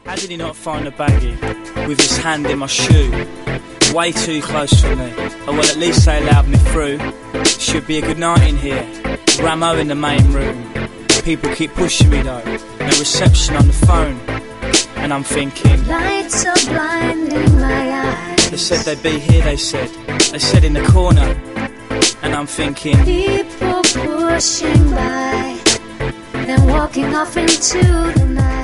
How did he not find a baggie with his hand in my shoe? Way too close for me. Oh well, at least they allowed me through. Should be a good night in here. Ramo in the main room. People keep pushing me though. No reception on the phone. And I'm thinking, lights are blinding my eyes. They said they'd be here, they said. They said in the corner. And I'm thinking, people pushing by, then walking off into the night.